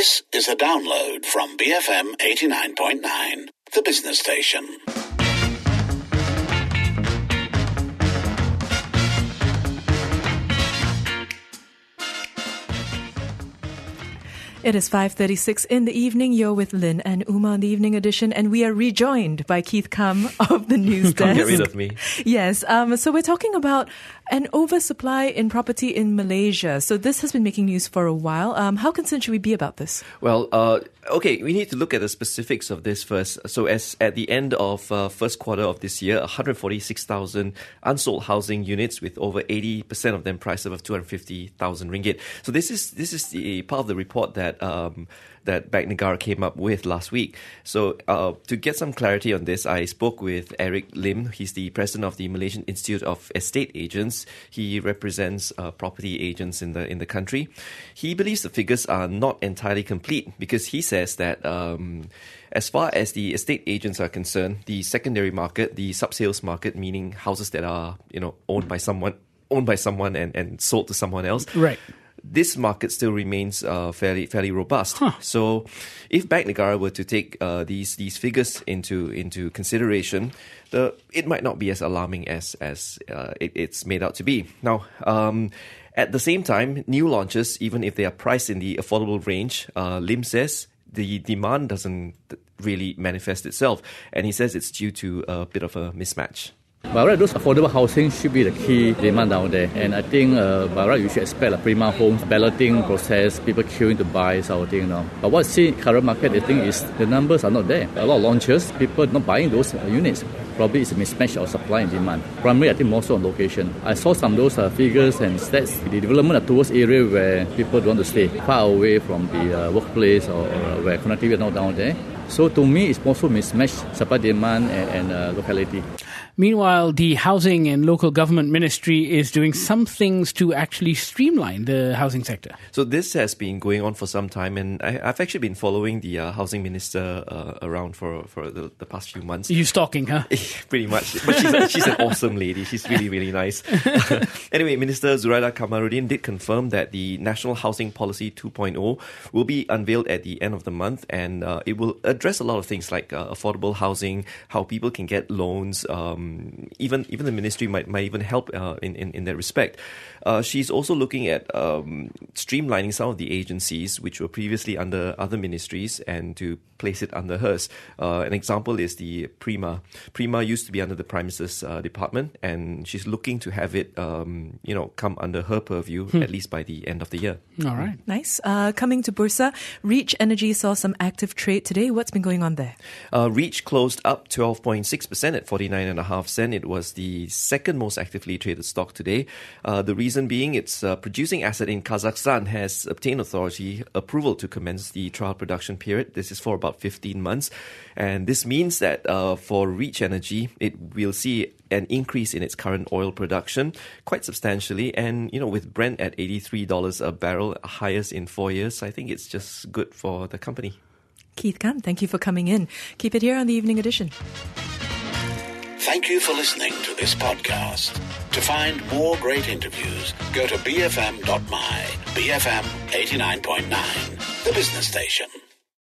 This is a download from BFM 89.9, the business station. It is 5:36 in the evening. You're with Lynn and Uma on the evening edition, and we are rejoined by Keith Kam of the news desk. Can't get rid of me. Yes. So we're talking about an oversupply in property in Malaysia. So this has been making news for a while. How concerned should we be about this? Well, okay, we need to look at the specifics of this first. So as at the end of first quarter of this year, 146,000 unsold housing units with over 80% of them priced above 250,000 ringgit. So this is the part of the report that Bank Negara came up with last week. So to get some clarity on this, I spoke with Eric Lim. He's the president of the Malaysian Institute of Estate Agents. He represents property agents in the country. He believes the figures are not entirely complete because he says that as far as the estate agents are concerned, the secondary market, the sub-sales market, meaning houses that are owned by someone and sold to someone else, right? This market still remains fairly robust. So, if Bank Negara were to take these figures into consideration, it might not be as alarming as it's made out to be. Now, at the same time, new launches, even if they are priced in the affordable range, Lim says the demand doesn't really manifest itself, and he says it's due to a bit of a mismatch. By right, those affordable housing should be the key demand down there. And I think by right, you should expect a prima homes, balloting process, people queuing to buy sort of thing now. But what I see in current market, I think is the numbers are not there. A lot of launches, people not buying those units. Probably it's a mismatch of supply and demand. Primarily, I think more so on location. I saw some of those figures and stats. The development are towards area where people don't want to stay, far away from the workplace or where connectivity is not down there. So to me, it's also mismatch supply, demand and locality. Meanwhile, the Housing and Local Government Ministry is doing some things to actually streamline the housing sector. So this has been going on for some time, and I've actually been following the Housing Minister around for the past few months. You stalking, huh? Pretty much. But she's an awesome lady. She's really, really nice. Anyway, Minister Zuraida Kamaruddin did confirm that the National Housing Policy 2.0 will be unveiled at the end of the month, and it will address a lot of things like affordable housing, how people can get loans. Even the ministry might even help in that respect. She's also looking at streamlining some of the agencies which were previously under other ministries and to place it under hers. An example is the Prima. Prima used to be under the Prime Minister's department, and she's looking to have it come under her purview at least by the end of the year. All right. Nice. Coming to Bursa, Reach Energy saw some active trade today. What's been going on there? Reach closed up 12.6% at 49.5 cents. It was the second most actively traded stock today. The reason being its producing asset in Kazakhstan has obtained authority approval to commence the trial production period. This is for about 15 months. And this means that for Reach Energy, it will see an increase in its current oil production quite substantially. And, with Brent at $83 a barrel, highest in 4 years, I think it's just good for the company. Keith Kam, thank you for coming in. Keep it here on the Evening Edition. Thank you for listening to this podcast. To find more great interviews, go to bfm.my, BFM 89.9, the business station.